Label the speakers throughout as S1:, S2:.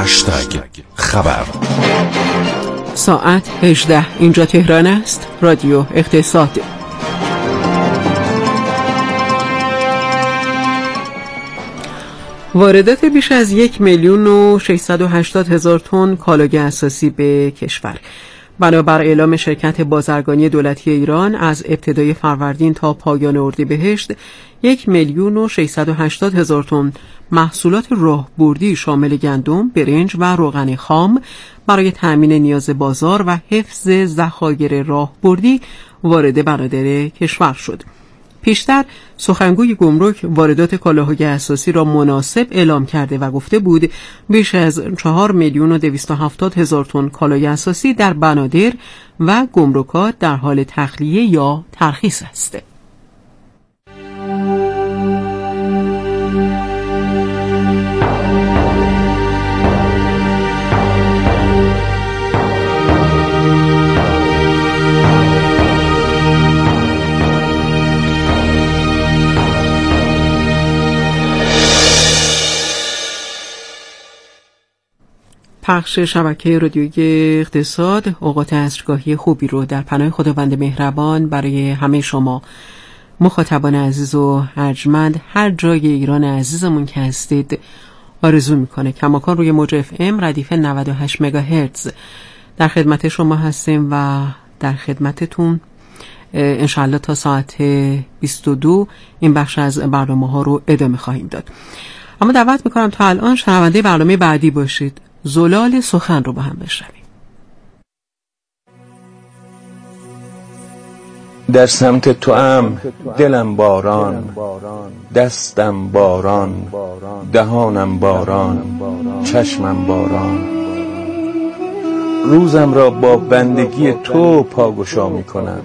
S1: خبر.
S2: ساعت 18 اینجا تهران است. رادیو اقتصاد. واردات بیش از 1,680,000 تن کالای اساسی به کشور. بنابر اعلام شرکت بازرگانی دولتی ایران از ابتدای فروردین تا پایان اردیبهشت 1,680,000 تن محصولات راهبردی شامل گندم، برنج و روغن خام برای تأمین نیاز بازار و حفظ ذخایر راهبردی وارد بنادر کشور شد. پیشتر سخنگوی گمرک واردات کالاهای اساسی را مناسب اعلام کرده و گفته بود بیش از 4,270,000 تن کالای اساسی در بنادر و گمرکات در حال تخلیه یا ترخیص است. پخش شبکه رادیویی اقتصاد اوقات عصرگاهی خوبی رو در پناه خداوند مهربان برای همه شما مخاطبان عزیز و ارجمند هر جای ایران عزیزمون که هستید آرزو میکنه. کماکان روی موج FM ردیف 98 مگاهرتز در خدمت شما هستیم و در خدمتتون انشاءالله تا ساعت 22 این بخش از برنامه ها رو ادامه خواهیم داد. اما دعوت میکنم تا الان شنونده برنامه بعدی باشید. زلال سخن رو با هم بشنویم.
S3: در سمت تو ام دلم باران، دستم باران، دهانم باران، چشمم باران. روزم را با بندگی تو پاگشا می کنم.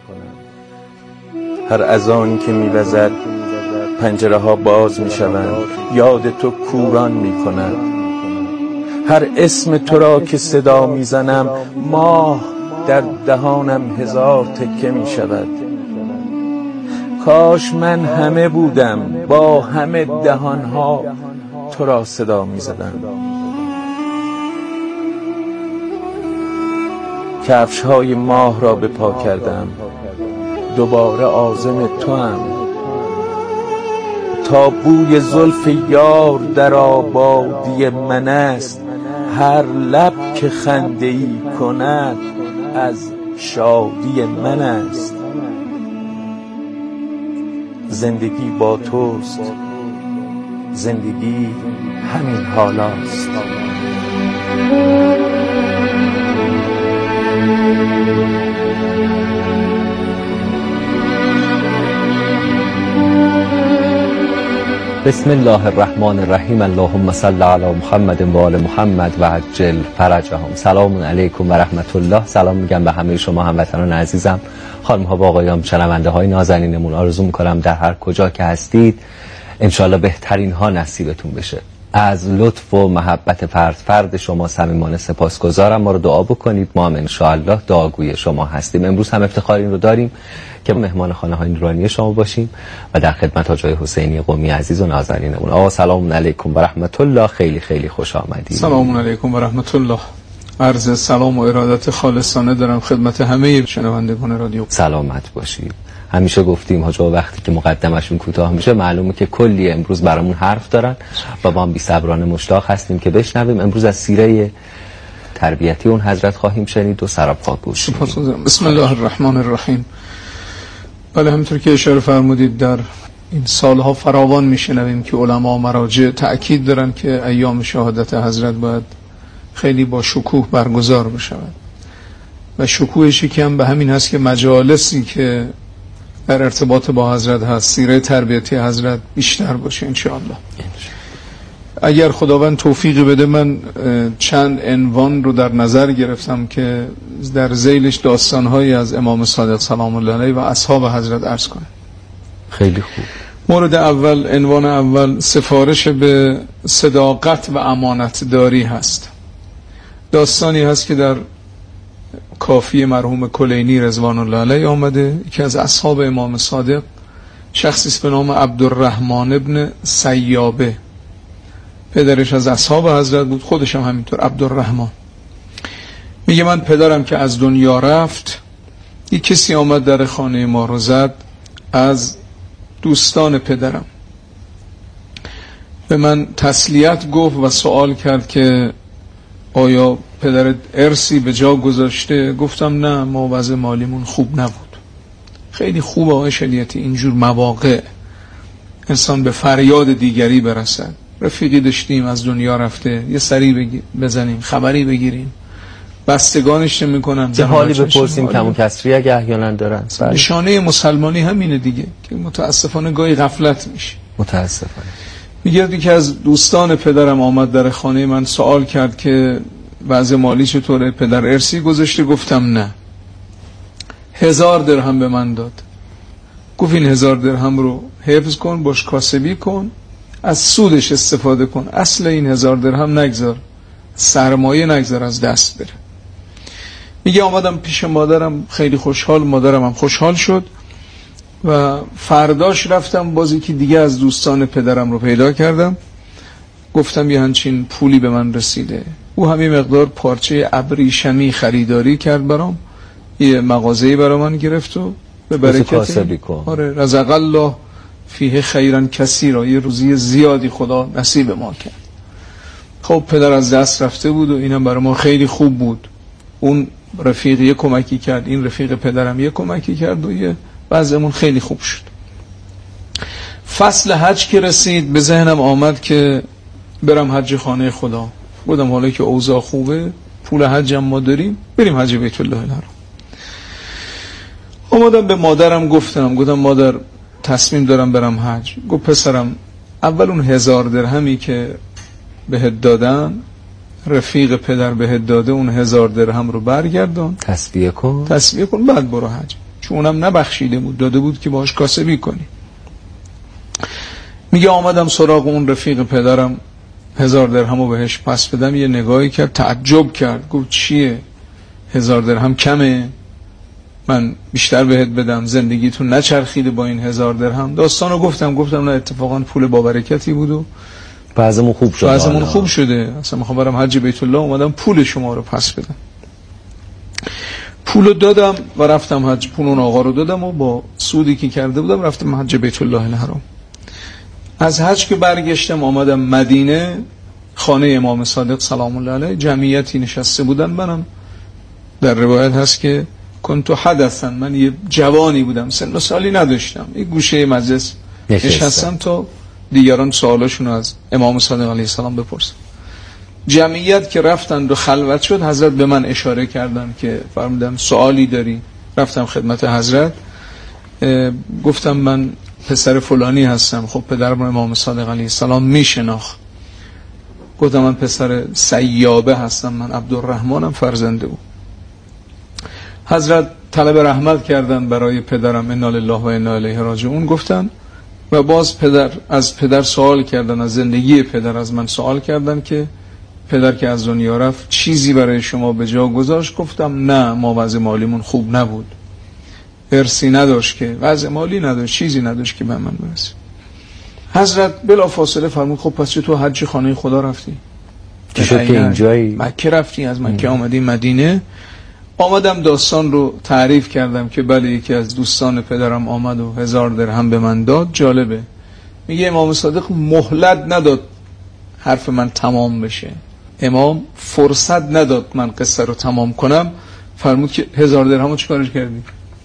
S3: هر اذانی که می وزد پنجره ها باز می شوند، یاد تو کوران می کند. هر اسم تو را که صدا میزنم ماه در دهانم هزار تکه می شود. کاش من همه بودم با همه دهانها تو را صدا میزدم. کفش های ماه را به پا کردم، دوباره عازم تو ام. تا بوی زلف یار در آبادی من است، هر لب که خنده‌ای کند از شادی من است. زندگی با توست، زندگی همین حالاست.
S4: بسم الله الرحمن الرحیم. اللهم صل علی محمد و آل محمد و عجل فرجهم. سلام علیکم و رحمت الله. سلام میگم به همه شما هموطنان عزیزم، خانم ها و آقایان، شنونده های نازنینمون. آرزو میکنم در هر کجا که هستید انشالله بهترین ها نصیبتون بشه. از لطف و محبت فرد شما صمیمانه سپاسگزارم. ما رو دعا بکنید، ما هم انشالله دعاگوی شما هستیم. امروز هم افتخار این رو داریم که مهمان خانه های نورانی شما باشیم و در خدمت حاجی حسینی قمی عزیز و نازنینمون. آقا سلام علیکم و رحمت الله. خیلی خیلی خوش آمدید.
S5: سلام علیکم و رحمت الله. عرض سلام و ارادت خالصانه دارم خدمت همه شنوندگان رادیو.
S4: سلامت باشید. همیشه گفتیم حاجا وقتی که مقدمشون کوتاه میشه معلومه که کلی امروز برامون حرف دارن و ما هم بی‌صبرانه مشتاق هستیم که بشنویم. امروز از سیره تربیتی اون حضرت خواهیم شنید و سراپا گوش.
S5: بسم الله الرحمن الرحیم. بله، همونطور که اشاره فرمودید در این سالها فراوان میشنویم که علما و مراجع تأکید دارن که ایام شهادت حضرت باید خیلی با شکوه برگزار بشود و شکوهش که هم به همین هست که مجالسی که در ارتباط با حضرت هست، سیره تربیتی حضرت بیشتر باشه انشاءالله. اگر خداوند توفیق بده من چند عنوان رو در نظر گرفتم که در ذیلش داستانهایی از امام صادق سلام الله علیه و اصحاب حضرت عرض کنم.
S4: خیلی خوب.
S5: مورد اول، عنوان اول، سفارش به صداقت و امانت داری هست. داستانی هست که در کافی مرحوم کلینی رضوان الله علیه آمده که از اصحاب امام صادق شخصی به نام عبدالرحمن ابن سیابه پدرش از اصحاب حضرت بود، خودش هم همینطور، عبدالرحمن. میگه من پدرم که از دنیا رفت، یک کسی آمد در خانه ما رو زد از دوستان پدرم، به من تسلیت گفت و سوال کرد که آیا پدرت ارثی به جا گذاشته؟ گفتم نه، ما وضع مالیمون خوب نبود. خیلی خوبه آقای شریعتی اینجور مواقع انسان به فریاد دیگری برسد. رفیقی داشتیم از دنیا رفته، یه سری بزنیم، خبری بگیریم، بستگانش نمی‌کنن،
S4: چه حالی بپرسیم، کم و کسری اگه احیانا دارن.
S5: نشانه مسلمانی همینه دیگه که متاسفانه گاهی غفلت میشه.
S4: متاسفانه.
S5: میگه که از دوستان پدرم آمد در خانه من، سوال کرد که وضع مالی چطوره، پدر ارثی گذاشته؟ گفتم نه. 1000 درهم به من داد، گفت این 1000 درهم رو حفظ کن، باش کاسبی کن، از سودش استفاده کن، اصل این 1000 درهم نگذار، سرمایه نگذار از دست بره. میگه آمدم پیش مادرم خیلی خوشحال، مادرم هم خوشحال شد و فرداش رفتم باز یکی دیگه از دوستان پدرم رو پیدا کردم، گفتم یه همچین پولی به من رسیده. او همین مقدار پارچه ابریشمی خریداری کرد برام، یه مغازه‌ای برای من گرفت و به برکت آره رزق الله فیه خیرا کثیرا، یه روزی زیادی خدا نصیب ما کرد. خب پدر از دست رفته بود و اینم برای ما خیلی خوب بود. اون رفیق یه کمکی کرد، این رفیق پدرم یه کمکی کرد و یه وضعمون خیلی خوب شد. فصل حج که رسید به ذهنم آمد که برم حج خانه خدا. بودم حالا که اوضاع خوبه، پول حج هم ما داریم، بریم حج بیت الله الحرام. آمدم به مادرم گفتم مادر تصمیم دارم برم حج. گفت پسرم اول اون 1000 درهمی که بهت دادن، رفیق پدر بهت داده، اون 1000 درهم رو برگردان، تسبیح کن، بعد برو حج. چون اونم نبخشیده بود، داده بود که باهاش کاسبی کنی. میگه آمدم سراغ اون رفیق پدرم، 1000 درهم رو بهش پس بدم، یه نگاهی کرد، تعجب کرد، گفت چیه 1000 درهم کمه، من بیشتر بهت بدم، زندگیتون نچرخیده با این 1000 درهم. داستانو گفتم نه اتفاقا پول با برکتی بود و
S4: بعضمون خوب شده، اصلا میخوام برم حج بیت الله، اومدم پول شما رو پس بدم. پولو دادم و رفتم حج. پول اون آقا رو دادم و با سودی که کرده بودم رفتم حج بیت الله الحرام. از حج که برگشتم آمدم مدینه، خانه امام صادق سلام الله علیه، جمعیتی نشسته بودن. منم در روایت هست که کنتو حدثا، من یه جوانی بودم، سن و سالی نداشتم، یه گوشه مجلس نشستم تا دیگران سوالاشون از امام صادق علیه السلام بپرسن. جمعیت که رفتن و خلوت شد، حضرت به من اشاره کردن که فرمودم سوالی داری؟ رفتم خدمت حضرت، گفتم من پسر فلانی هستم. خب پدرم امام صادق علیه السلام میشناخت. گفتم من پسر سیابه هستم، من عبدالرحمنم، فرزنده بود. حضرت طلب رحمت کردن برای پدرم، انا لله و انا الیه راجعون گفتن و باز از پدر سوال کردن، از زندگی پدر از من سوال کردن که پدر که از دنیا رفت چیزی برای شما به جا گذاشت؟ گفتم نه، ما وضع مالیمون خوب نبود، ارثی نداشت، که وضع مالی نداشت، چیزی نداشت که به من برسه. حضرت بلا فاصله فرمود خب پس چه تو حج خانه خدا رفتی؟ چه شد که اینجایی؟
S5: مکه رفتی، از مکه آمدی مدینه. آمدم داستان رو تعریف کردم که بله یکی از دوستان پدرم آمد و 1000 درهم به من داد. جالبه، میگه امام صادق مهلت نداد حرف من تمام بشه، امام فرصت نداد من قصه رو تمام کنم. فرمود که 1000 درهم رو چیکارش کردی؟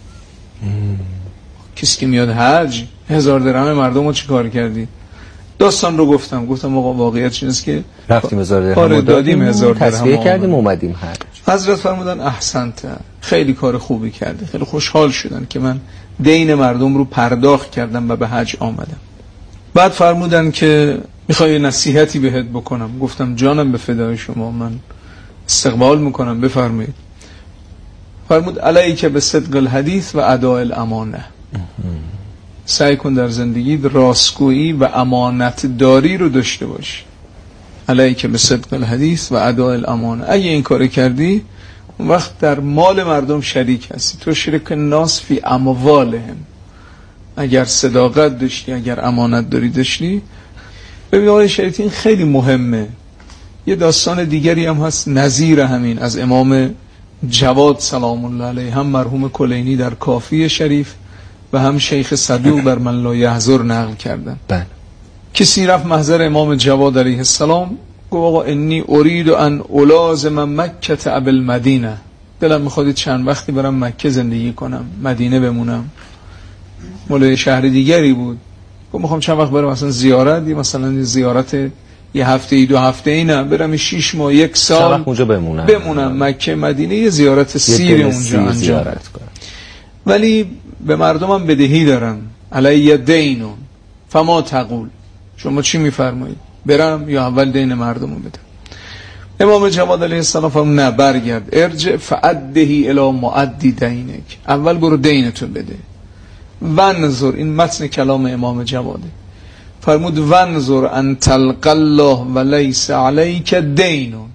S5: کسی که میاد حج 1000 درهم مردم رو چیکار کردی؟ داستان رو گفتم آقا واقعیت اینه که
S4: رفتیم 1000 درهم رو
S5: دادیم، 1000 درهم
S4: تصفیه کردیم، اومدیم حج.
S5: حضرت فرمودن احسنت، خیلی کار خوبی کردی. خیلی خوشحال شدن که من دین مردم رو پرداخت کردم و به حج آمدم. بعد فرمودن که میخوای نصیحتی بهت بکنم. گفتم جانم به فدای شما، من استقبال میکنم، بفرمایید. فرمود علیک به صدق الحدیث و اداء الامانه، سعی کن در زندگی راستگویی و امانت داری رو داشته باش. علیک به صدق الحدیث و اداء الامانه، اگه این کار کردی اون وقت در مال مردم شریک هستی. تو شرک الناس فی اموالهم، اگر صداقت داشتی، اگر امانت داری داشتی. ببین آقای شریعتی این خیلی مهمه. یه داستان دیگری هم هست نظیر همین از امام جواد سلام الله علیه، هم مرحوم کلینی در کافی شریف و هم شیخ صدوق در من لا یحضر نقل کردن.
S4: بله.
S5: کسی رفت محضر امام جواد علیه السلام، گفت آقا انی ارید ان الازم مکه ابوالمدینه، دلم میخواد چند وقتی برم مکه زندگی کنم، مدینه بمونم. مولای شهر دیگری بود، گفت میخوام چند وقت برم مثلا زیارت، مثلا زیارت یه هفته ای 2 هفته ای، نه برم 6 ماه 1 سال
S4: اونجا بمونم
S5: مکه مدینه، یه زیارت سیر اونجا انجام کنم. ولی به مردمم بدهی دارم، علی دینون فما تقول، شما چی میفرمایید، برم یا اول دین مردمو بدم؟ امام جواد علیه السلام فرمود نه، برگرد، ارجع فعدهی الی معدی دینک، اول برو دینتو بده. ونظر، این متن کلام امام جواده، فرمود ونظر ان تلقى الله ولیس علیک دینون،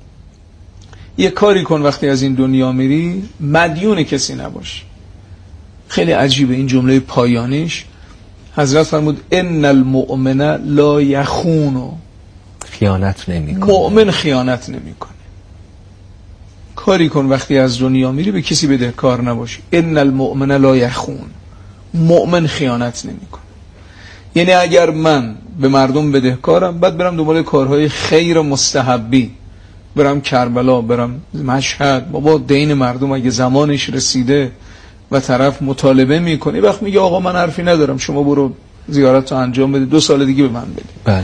S5: یه کاری کن وقتی از این دنیا میری مدیون کسی نباش. خیلی عجیبه این جمله پایانیش. حضرت فرمود ان المؤمن لا یخون،
S4: خیانت نمیکنه،
S5: مؤمن خیانت نمیکنه. کاری کن وقتی از دنیا میری به کسی بدهکار نباشی. ان المؤمن لا یخون، مؤمن خیانت نمیکنه. یعنی اگر من به مردم بدهکارم، بعد برم دنبال کارهای خیر مستحبی، برم کربلا، برم مشهد، بابا دین مردم اگه زمانش رسیده و طرف مطالبه میکنه، وقت میگه آقا من حرفی ندارم، شما برو زیارت رو انجام بده، 2 سال دیگه به من بده.
S4: بله.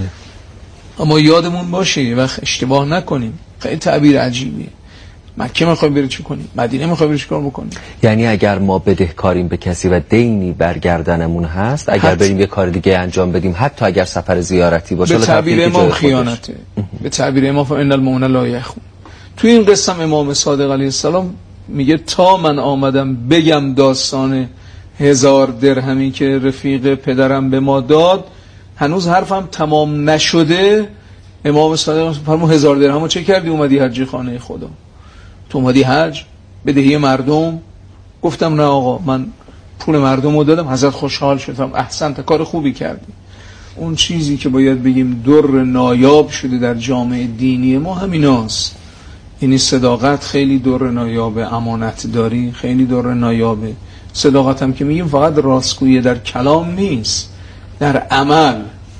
S5: اما یادمون باشه یه وقت اشتباه نکنیم. خیلی تعبیر عجیبیه. مکه میخوای بری چی کنی؟ مدینه میخوای بری چی کار بکنی؟
S4: یعنی اگر ما بدهکاریم به کسی و دینی برگردنمون هست، اگر بریم یه کار دیگه انجام بدیم، حتی اگر سفر زیارتی باشه،
S5: به تعبیر امام خیانته. به تعبیر امام ان المؤمن لا یخون. تو این قسم امام صادق علیه السلام میگه تا من آمدم بگم داستان 1000 درهمی که رفیق پدرم به ما داد، هنوز حرفم تمام نشده، امام صادق فرمود 1000 درهمو چه کردی اومدی حج خانه خدا؟ تو اومدی حج بدهی مردم؟ گفتم نه آقا، من پول مردمو دادم. حضرت خوشحال شدم، احسنت، کار خوبی کردی. اون چیزی که باید بگیم در نایاب شده در جامعه دینی ما همیناست. یعنی صداقت خیلی در نایابه، امانت داری خیلی در نایابه. صداقت هم که میگیم فقط راستگویی در کلام نیست، در عمل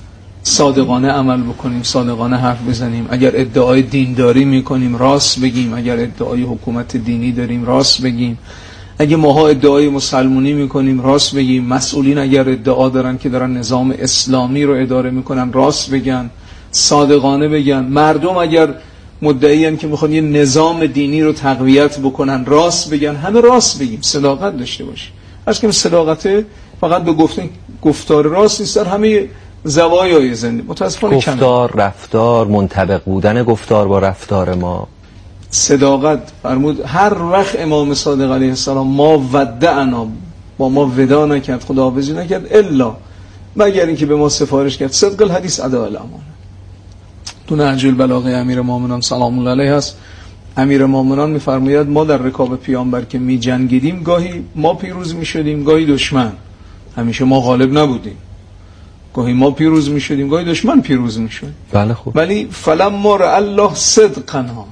S5: صادقانه عمل بکنیم، صادقانه حرف بزنیم. اگر ادعای دینداری میکنیم راست بگیم، اگر ادعای حکومت دینی داریم راست بگیم، اگه ماها ادعای مسلمونی میکنیم راست بگیم. مسئولین اگر ادعا دارن که دارن نظام اسلامی رو اداره میکنن راست بگن، صادقانه بگن. مردم اگر مدعیان که میخوان یه نظام دینی رو تقویت بکنن راست بگن، همه راست بگیم، صداقت داشته باشیم. از که صداقت فقط به گفتار راست نیست، در همه زوایای زندگی متاسفانه کمه.
S4: گفتار، رفتار، منطبق بودن گفتار با رفتار ما.
S5: صداقت فرمود هر وقت امام صادق علیه السلام ما ودعنا، با ما ودا نکرد، خداحافظی نکرد، الا مگر اینکه به ما سفارش کرد صدق الحدیث اداء الامانه. تو نهج البلاغه امیرالمومنین سلام الله علیه هست. امیرالمومنین میفرماید ما در رکاب پیامبر که می جنگیدیم، گاهی ما پیروز می شدیم، گاهی دشمن. همیشه ما غالب نبودیم. گاهی ما پیروز می شدیم، گاهی دشمن پیروز می شد.
S4: بله خوب.
S5: ولی فلما رأى الله صدقنا،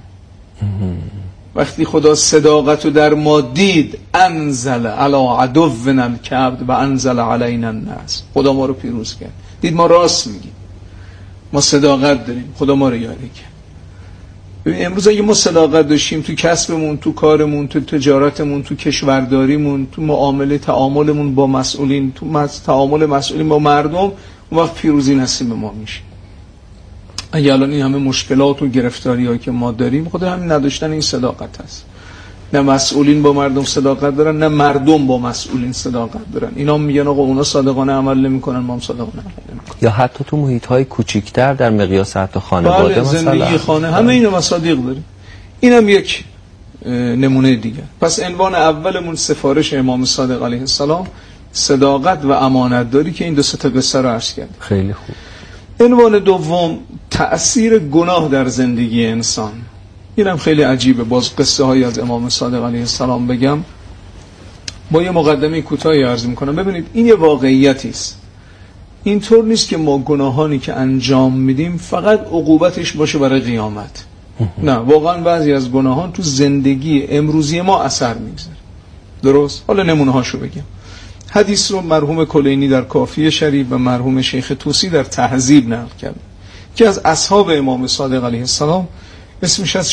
S5: وقتی خدا صداقت رو در ما دید، انزل علی عدونا الکبد و انزل علینا النصر، خدا ما رو پیروز کرد. دید ما راست میگیم، ما صداقت داریم، خدا ما رو یاری کرد. ببین امروز اگه ما صداقت داشتیم تو کسبمون، تو کارمون، تو تجارتمون، تو کشورداریمون، تو تعاملمون با مسئولین، تو تعامل مسئولین با مردم، اون وقت پیروزی نصیب ما میشه. اگه الان این همه مشکلات و گرفتاری‌هایی که ما داریم، خدا همین نداشتن این صداقت هست. نه مسئولین با مردم صداقت دارن، نه مردم با مسئولین صداقت دارن. اینا میگن آقا اونا صادقانه عمل نمیکنن، ما هم صادقانه عمل نمیکنیم.
S4: یا حتی تو محیط‌های کوچیک‌تر در مقیاس حتی خانواده،
S5: بله،
S4: مثلا
S5: زندگی خانه، همه اینا مصادیق داریم. اینم یک نمونه دیگه. پس عنوان اولمون سفارش امام صادق علیه السلام، صداقت و امانت داری که این 2 تا قصه رو عرض کردم.
S4: خیلی خوب.
S5: عنوان دوم تأثیر گناه در زندگی انسان. اینم خیلی عجیبه. باز قصه هایی از امام صادق علیه السلام بگم، با یه مقدمه کوتاهی عرض میکنم. ببینید این یه واقعیتی است. اینطور نیست که ما گناهانی که انجام میدیم فقط عقوبتش باشه برای قیامت. نه، واقعا بعضی از گناهان تو زندگی امروزی ما اثر میگذاره. درست؟ حالا نمونه هاشو بگم. حدیث رو مرحوم کلینی در کافی شریف و مرحوم شیخ طوسی در تهذیب نقل کرد که از اصحاب امام صادق علیه السلام اسمش از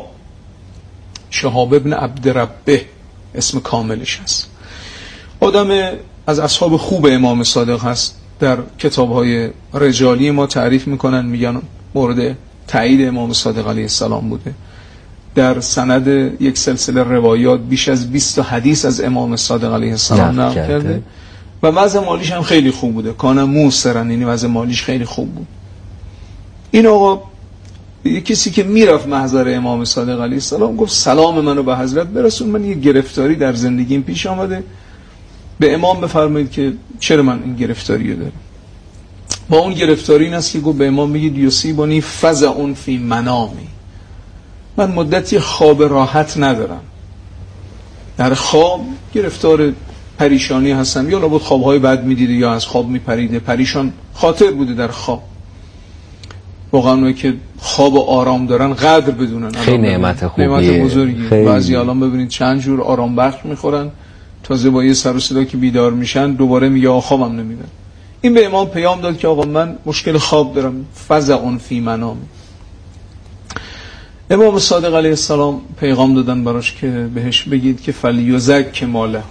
S5: شهاب ابن عبدربه اسم کاملش هست. آدم از اصحاب خوب امام صادق هست. در کتاب‌های رجالی ما تعریف میکنن، میگن مورد تایید امام صادق علیه السلام بوده. در سند یک سلسله روایات بیش از 20 حدیث از امام صادق علیه السلام نقل کرده و وضع مالیش هم خیلی خوب بوده. کان موسرن، یعنی وضع مالیش خیلی خوب بود. این آقا یک کسی که میرفت محضر امام صادق علیه السلام گفت سلام منو به حضرت برسون، من یک گرفتاری در زندگیم پیش آمده، به امام بفرمایید که چرا من این گرفتاری رو دارم. با اون گرفتاری این است که گفت به امام بگید یصیبنی فزع فی منامی، من مدتی خواب راحت ندارم، در خواب گرفتار پریشانی هستم، یا لابد خوابهای بد میدیده یا از خواب میپریده، پریشان خاطر بوده در خواب. واقعا اونایی که خواب و آرام دارن قدر بدونن،
S4: خیلی نعمت خوبیه،
S5: نعمت بزرگیه. بعضی الان ببینید چند جور آرام بخش میخورن، تازه با یه سر و صدا که بیدار میشن دوباره میگه خوابم نمیبره. این به امام پیام داد که آقا من مشکل خواب دارم، فزع فی منامی. امام صادق علیه السلام پیغام دادن براش که بهش بگید که فلیزک ماله،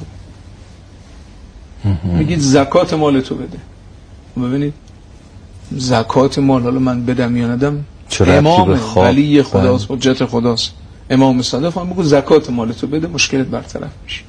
S5: بگید زکات مال تو بده. ببینید زکات مال، حالا من بدم یا ندم، امام ولی خداست، حجت خداست. امام صادق هم بگو زکات مال تو بده، مشکلت برطرف میشه.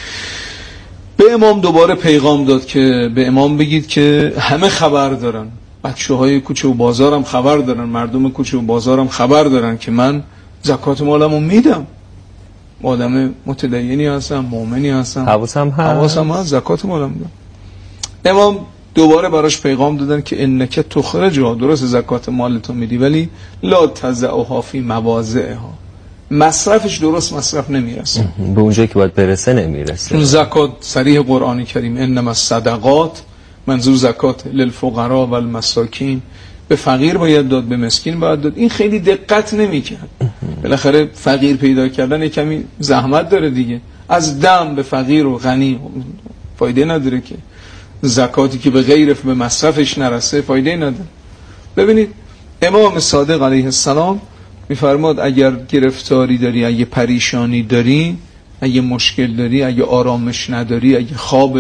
S5: به امام دوباره پیغام داد که به امام بگید که همه خبر دارن، بچه‌های کوچه و بازارم خبر دارن، مردم کوچه و بازارم خبر دارن که من زکات مالمو میدم، آدم متدینی هستم، مؤمنی هستم، حواسم هست زکات مالم میدم. امام دوباره براش پیغام دادن که انک تخرجها، درست زکات مالتو میدی ولی لا تزعها فی مواضعها، مصرفش درست مصرف نمیرسه،
S4: به اونجایی که باید برسه نمیرسه.
S5: اون زکات صریح قرآن کریم انما الصدقات، منظور زکات للفقراء و المساکین، به فقیر باید داد، به مسکین باید داد. این خیلی دقت نمیکرد. بالاخره فقیر پیدا کردن کمی زحمت داره دیگه، از دم به فقیر و غنی فایده نداره که، زکاتی که به غیر به مصرفش نرسه فایده نداره. ببینید امام صادق علیه السلام میفرماد اگر گرفتاری داری، اگه پریشانی داری، اگه مشکل داری، اگه آرامش نداری، اگه خواب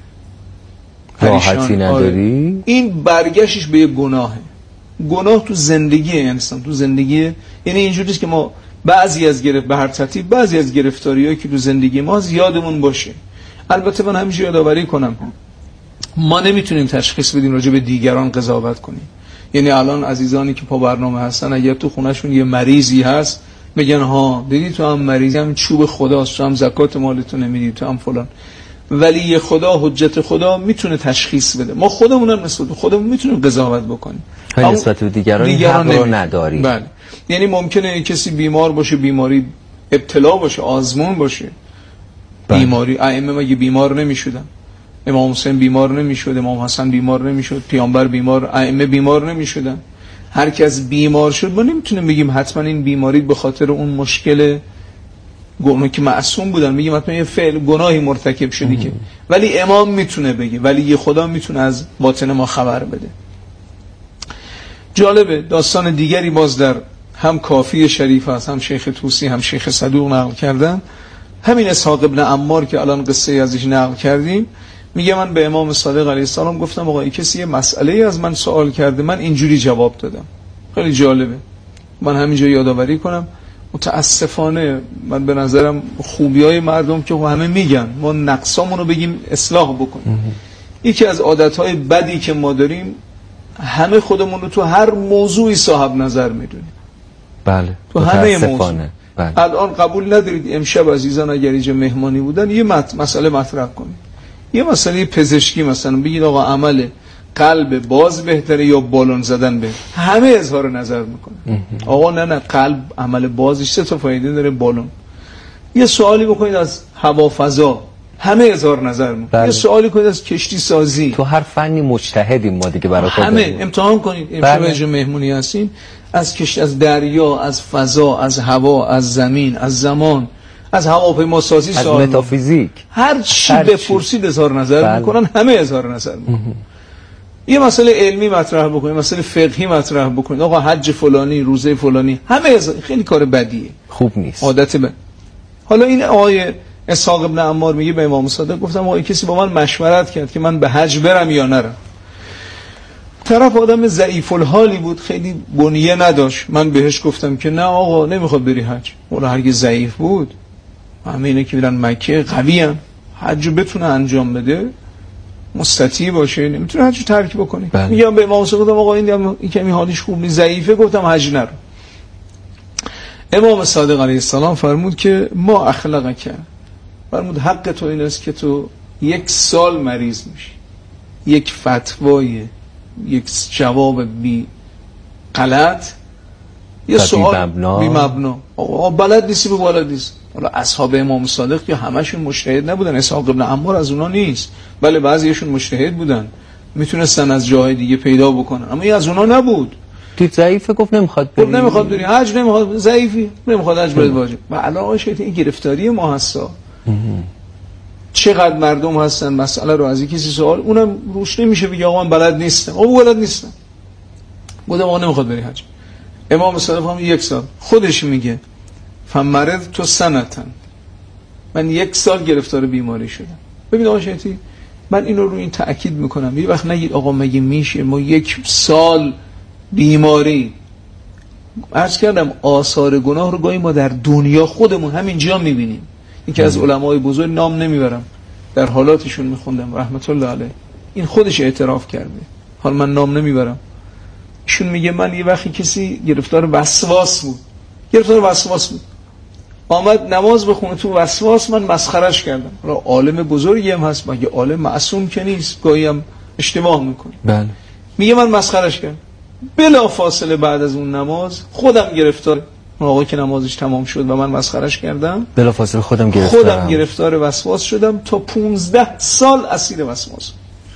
S4: راحتی نداری،
S5: این برگشتش به یه گناهه. گناه تو زندگی انسان، تو زندگی، یعنی اینجوریه که ما بعضی از به هر ترتیب بعضی از گرفتاریایی که تو زندگی ما یادمون باشه. البته من همیشه یادآوری کنم ما نمیتونیم تشخیص بدیم راجع به دیگران قضاوت کنیم. یعنی الان عزیزانی که پا برنامه هستن اگر تو خونهشون یه مریضی هست بگن ها دیدی تو هم مریضی، هم چوب خداست، تو هم زکات مالتو نمیدی، تو هم فلان. ولی خدا، حجت خدا میتونه تشخیص بده. ما خودمون هم نسبت به خودمون میتونیم قضاوت بکنیم،
S4: نسبت به دیگران رو نداریم.
S5: بله. یعنی ممکنه کسی بیمار باشه، بیماری ابتلا باشه، آزمون باشه. بیماری ائمه مگه بیمار نمیشدن؟ امام حسین بیمار نمیشد، امام حسن بیمار نمیشد، پیامبر بیمار، ائمه بیمار نمیشدن. هر کس بیمار شد ما نمیتونیم بگیم حتما این بیماری به خاطر اون مشکل گناه که معصوم بودن، میگیم حتما یه فعل گناهی مرتکب شدی که، ولی امام میتونه بگه، ولی خدا میتونه از باطن ما خبر بده. جالبه داستان دیگری باز در هم کافی شریف هست، هم شیخ طوسی هم شیخ صدوق نقل کردن. همین اسحاق ابن عمار که الان قصه ازش نقل کردیم میگه من به امام صادق علیه السلام گفتم آقا کسی یه مسئله از من سوال کرده، من اینجوری جواب دادم. خیلی جالبه، من همینجا یادآوری کنم. متاسفانه من به نظرم خوبیای مردم که همه میگن، ما نقصامون رو بگیم اصلاح بکنیم. یکی از عادتهای بدی که ما داریم همه خودمون رو تو هر موضوعی صاحب نظر میدونیم.
S4: بله،
S5: تو همه موضوع. بله. الان قبول ندارید امشب عزیزان اگر اینجا مهمانی بودن یه مسئله مطرح کنید، یه مسئله پزشکی مثلا بگید آقا عمل قلب باز بهتره یا بالون زدن بهتره، همه اظهار نظر میکنه. آقا نه قلب عمل بازش 3 تا فایده داره، بالون. یه سوالی بکنید از هوافضا، همه اظهار نظر میکنن. یه سوالی کنید از کشتی سازی،
S4: تو هر فنی مجتهدیم ما دیگه برای خود
S5: همه امتحان کنید. امشب جو مهمونی هستین، از کشتی، از دریا، از فضا، از هوا، از زمین، از زمان، از هواپیما سازی،
S4: از متافیزیک،
S5: هر چی بپرسید اظهار نظر میکنن. همه اظهار نظر میکنن. یه مسئله علمی مطرح بکنید، مسئله فقهی مطرح بکنید، آقا حج فلانی، روزه فلانی، همه خیلی کار بدیه،
S4: خوب نیست،
S5: عادت بد. حالا این آقای اسحاق ابن عمار میگه به امام صادق گفتم آقا کسی با من مشورت کرد که من به حج برم یا نرم. طرف آدم ضعیف الحالی بود، خیلی بنیه نداشت. من بهش گفتم که نه آقا نمیخواد بری حج. ولی هرگز ضعیف بود، همه اینا که میرن مکه قوی ام، حج بتونه انجام بده، مستطیع باشه، نمیتونه حج ترک بکنه. میگم به امام صادق آقا این کمی حالش خوب نیست، ضعیفه، گفتم حج نرو. امام صادق علیه السلام فرمود که ما اخلاق کرد، فرمود حق تو این است که تو 1 سال مریض میشی، یک فتوای، یک جواب بی غلط، یه سوال بی مبنا، آقا بلد نیستی به بلد نیست. حالا اصحاب امام صادق که همشون مجتهد نبودن، اسحاق ابن عمار از اونا نیست، بله بعضیشون مجتهد بودن، میتونستن از جاهای دیگه پیدا بکنن، اما این از اونا نبود.
S4: دید ضعیفه، گفت نمیخواد بری،
S5: نمیخواد بری حج، نمیخواد، ضعیفی، نمیخواد حج بره واجب. و علاوه شده این گرفتاری ما هستا. چقدر مردم هستن مسئله رو از کسی سوال، اونم روش نمیشه بگه آقا من بلد نیستم، آقا بلد نیستم، گفتم آقا نمیخواد بری حج. امام صادق هم 1 سال خودش میگه فمرض تو سنتن، من 1 سال گرفتار بیماری شدم. ببین آقا شیطی، من اینو رو این تأکید میکنم، یه وقت نگید آقا مگه میشه ما 1 سال بیماری. عرض کردم آثار گناه رو گاهی ما در دنیا خودمون همینجا میبینیم. این که از علمای بزرگ نام نمیبرم، در حالاتشون میخوندم رحمت الله علیه، این خودش اعتراف کرده، حال من نام نمیبرم. ایشون میگه من یه وقتی کسی گرفتار وسواس بود، آمد نماز بخونه تو وسواس، من مسخرش کردم. حالا عالم بزرگی هم هست، مگه عالم معصوم که نیست، گاهی هم اشتباه میکنه.
S4: بله.
S5: میگه من مسخرش کردم، بلا فاصله بعد از اون نماز خودم گرفتار، آقا که نمازش تمام شد و من مسخرش کردم،
S4: بلا فاصله خودم
S5: گرفتار وسواس شدم، تا 15 سال اسیر وسواس.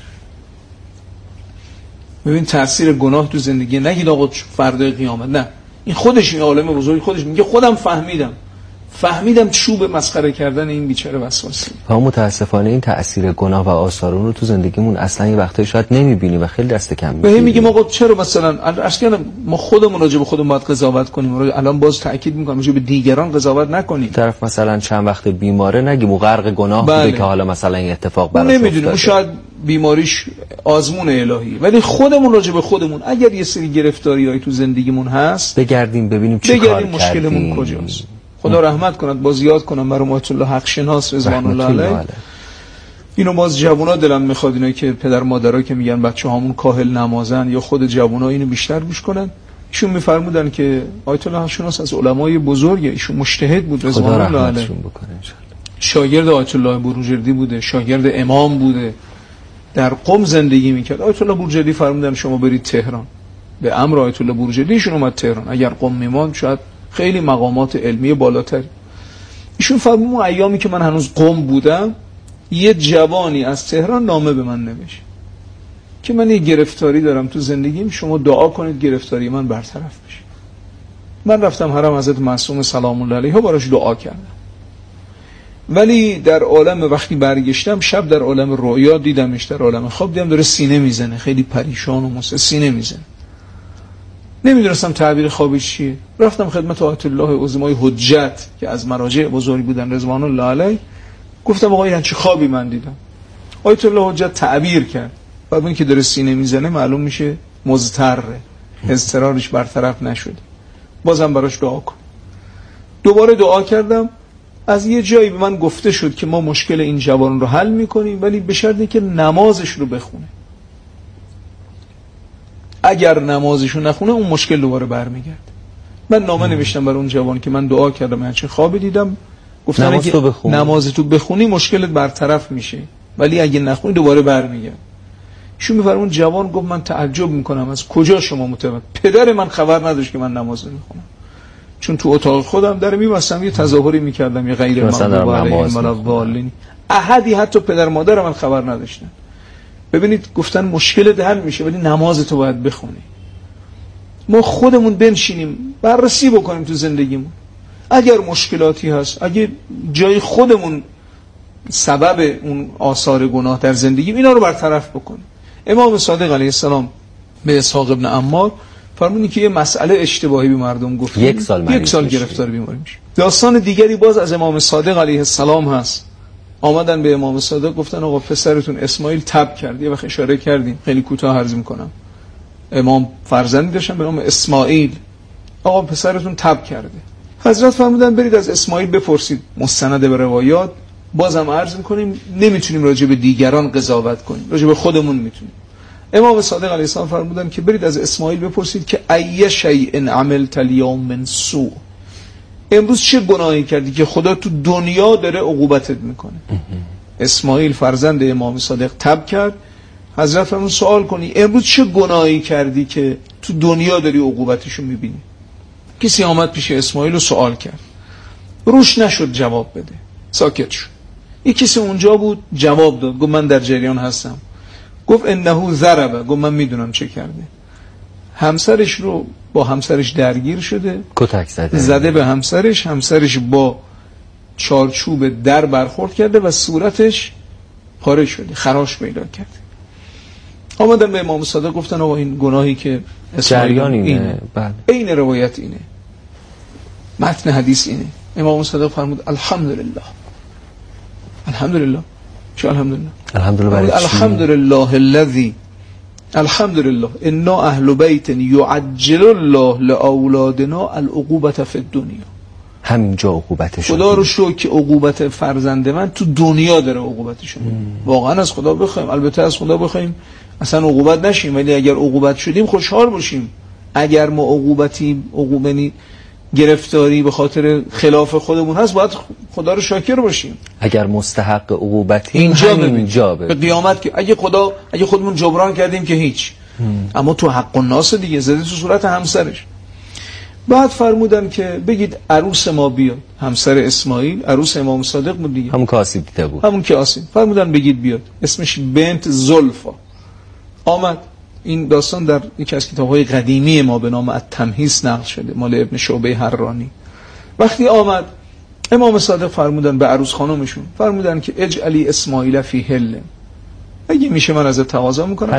S5: ببین تأثیر گناه تو زندگی. نگید آقا فردای قیامت، نه، این خودش، این عالم بزرگ خودش میگه خودم فهمیدم چوب مسخره کردن این بیچاره وسواسی.
S4: و متاسفانه این تأثیر گناه و آثار اون رو تو زندگیمون اصلا یه وقتایی شاید نمیبینیم و خیلی دست کم میگیریم.
S5: میگیم آقا چرا مثلا اصلا ما خودمون راجع به خودمون باید قضاوت کنیم، الان باز تاکید میکنم راجع به دیگران قضاوت نکنیم.
S4: طرف مثلا چند وقت بیماره نگیم غرق گناه بوده که حالا مثلا این اتفاق براش افتاده.
S5: نمیدونیم، شاید بیماریش آزمون الهی، ولی خودمون راجع به خودمون اگر یه سری گرفتاریای تو زندگیمون هست
S4: بگردیم ببینیم چیکار کردیم،
S5: مشکلمون کجاست. خدا رحمت کند، باز یاد کنم برای آیت الله حق شناس رضوان الله علیه، اینو باز جوونا دلم میخواد اینا که پدر مادرها که میگن بچه‌هامون کاهل نمازن یا خود جوونا اینو بیشتر گوش کنن. ایشون میفرمودن که آیت الله حق شناس از علمای بزرگه، ایشون مجتهد بود رضوان الله علیه، شاگرد آیت الله بروجردی بوده، شاگرد امام بوده، در قم زندگی میکرد. آیت الله بروجردی فرمودن شما برید تهران، به امر آیت الله بروجردی ایشون اومد تهران، اگر قم میموند شاید خیلی مقامات علمی بالاتر. ایشون فرمود ایامی که من هنوز قم بودم، یه جوانی از تهران نامه به من نوشت که من یه گرفتاری دارم تو زندگیم، شما دعا کنید گرفتاری من برطرف بشه. من رفتم حرم حضرت معصوم سلام الله علیه براش دعا کردم، ولی در عالم وقتی برگشتم شب در عالم رؤیا دیدمش، در عالم خواب دیدم داره سینه میزنه، خیلی پریشان و سینه میزنه. نمیدونستم تعبیر خوابش چیه. رفتم خدمت آیت الله عظمای حجت که از مراجع بزرگ بودن رضوان الله علیه، گفتم آقا این چه خوابی من دیدم. آیت الله حجت تعبیر کرد، بعد اینکه داره سینه میزنه معلوم میشه مضطره، اضطرارش برطرف نشده، بازم براش دعا کن. دوباره دعا کردم. از یه جایی به من گفته شد که ما مشکل این جوان رو حل میکنیم، ولی به شرطی که نمازش رو بخونه. اگر نمازشو نخونه اون مشکل دوباره برمیگرده. من نامه نوشتم برای اون جوان که من دعا کردم، من چه خوابی دیدم، گفتن اگه نمازتو بخونی مشکلت برطرف میشه، ولی اگه نخونی دوباره برمیگرده. ایشون میفرمون جوان گفت من تعجب میکنم از کجا شما متوجه؟ پدر من خبر نداشت که من نماز نمیخونم، چون تو اتاق خودم در میبستم یه تظاهری میکردم یه غیر مغضوب علیهم ولا الضالین، احدی حتی پدر مادر من خبر نداشتن. ببینید گفتن مشکل حل میشه ولی نمازتو باید بخونی. ما خودمون بنشینیم بررسی بکنیم تو زندگیمون، اگر مشکلاتی هست، اگر جای خودمون سبب اون آثار گناه در زندگی، اینا رو برطرف بکنیم. امام صادق علیه السلام به اسحاق ابن عمار فرمودن که یه مسئله اشتباهی به مردم گفت، یک سال گرفتار بیماری میشه. داستان دیگری باز از امام صادق علیه السلام هست. آمدن به امام صادق گفتن آقا پسرتون اسماعیل تب کرد. یه وقت اشاره کردیم، خیلی کوتاه عرض میکنم. امام فرزندی داشتن به نام اسماعیل. آقا پسرتون تب کرده. حضرت فرمودن برید از اسماعیل بپرسید. مستند به روایات. بازم عرض میکنیم نمیتونیم راجع به دیگران قضاوت کنیم، راجع به خودمون میتونیم. امام صادق علیه السلام فرمودن که برید از اسماعیل بپرسید که ای شیء عملت الیوم من سوء، امروز چه گناهی کردی که خدا تو دنیا داره عقوبتت میکنه. اسماعیل فرزند امام صادق تب کرد. حضرت فرمودن سوال کنی امروز چه گناهی کردی که تو دنیا داری عقوبتشو میبینی. کسی آمد پیش اسماعیل و سوال کرد، روش نشد جواب بده، ساکت شد. یک کسی اونجا بود جواب داد، گفت من در جریان هستم. گفت انه ضربه، گفت من میدونم چه کرده. همسرش رو با همسرش درگیر شده،
S4: کتک
S5: زده به همسرش، همسرش با چارچوب در برخورد کرده و صورتش پاره شده، خراش پیدا کرده. آمدن به امام صادق گفتن آقا این گناهی که
S4: جریان اینه،
S5: این روایت اینه، متن حدیث اینه. امام صادق فرمود الحمدلله. الحمدلله چه الحمدلله؟ الحمدلله الذی الحمدلله انا اهل بیت یعجل الله لاولادنا العقوبة فی الدنیا.
S4: همینجا عقوبتش
S5: خدا رو شکر که عقوبت فرزند من تو دنیا داره عقوبتش. واقعا از خدا بخوایم، البته از خدا بخوایم اصلا عقوبت نشیم، ولی اگر عقوبت شدیم خوشحال باشیم. اگر ما عقوبتی گرفتاری به خاطر خلاف خودمون هست باید خدا رو شاکر باشیم.
S4: اگر مستحق عقوبتی
S5: اینجا به قیامت که اگه خودمون جبران کردیم که هیچ، اما تو حق الناس دیگه زده تو صورت همسرش. بعد فرمودن که بگید عروس ما بیاد. همسر اسماعیل عروس امام صادق بود دیگه،
S4: همون که آسیب دیده بود،
S5: همون که آسیب. فرمودن بگید بیاد، اسمش بنت زلفا. آمد. این داستان در یکی از کتاب‌های قدیمی ما به نام التمهیص نقل شده، مال ابن شعبه حرانی. وقتی آمد امام صادق فرمودن به عروس خانمشون، فرمودن که اجعلی اسماعیل فی حل، اگه میشه من ازت تقاضا میکنم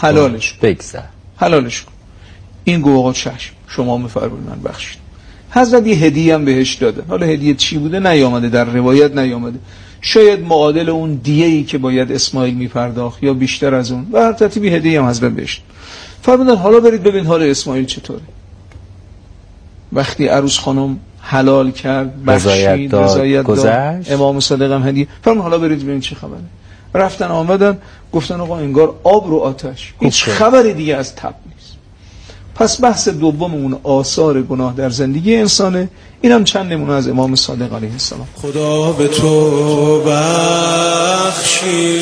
S5: حلالش کن. این گفت آقا چشم، شما میفرمایید من بخشید. حضرت یه هدیه هم بهش دادن. حالا هدیه چی بوده نیامده، در روایت نیامده. شاید معادل اون دیه‌ای که باید اسماعیل میپرداخت یا بیشتر از اون، و هر ترتیبی هدیه هم حضرت بهش فرمودن حالا برید ببین حال اسماعیل چطوره. وقتی عروس خانم حلال کرد، بخشید، رضایت داد، امام صادق هم هدیه فرمود حالا برید ببین چه خبره. رفتن آمدن گفتن آقا انگار آب رو آتش، هیچ خبری دیگه از تب نیست. پس بحث دوممون آثار گناه در زندگی انسانه. اینم چند نمونه از امام صادق علیه السلام.
S1: خدا به تو بخشی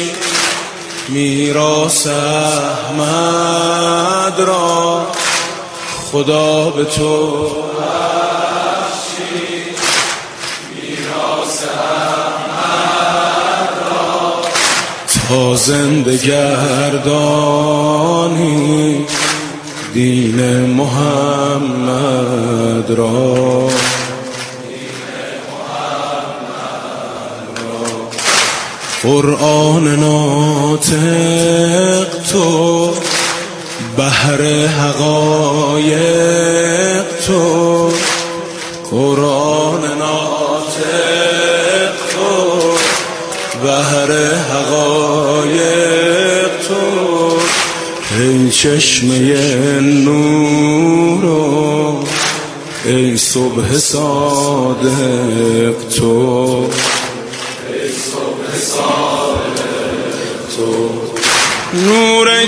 S1: میراث احمد را، خدا به تو بخشی میراث احمد را، تا زنده گردانی دین محمد را. قرآن ناطق تو، بحر حقایق تو، قرآن ناطق تو، بحر حقایق تو، ای چشمه نور و ای صبح صادق تو، نور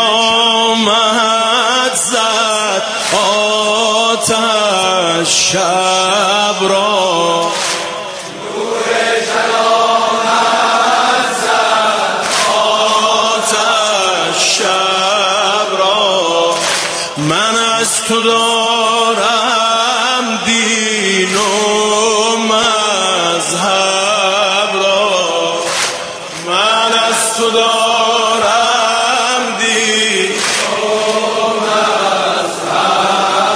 S1: کلامت زد آتش شب را، نور کلامت زد آتش شب را، من از تو دارم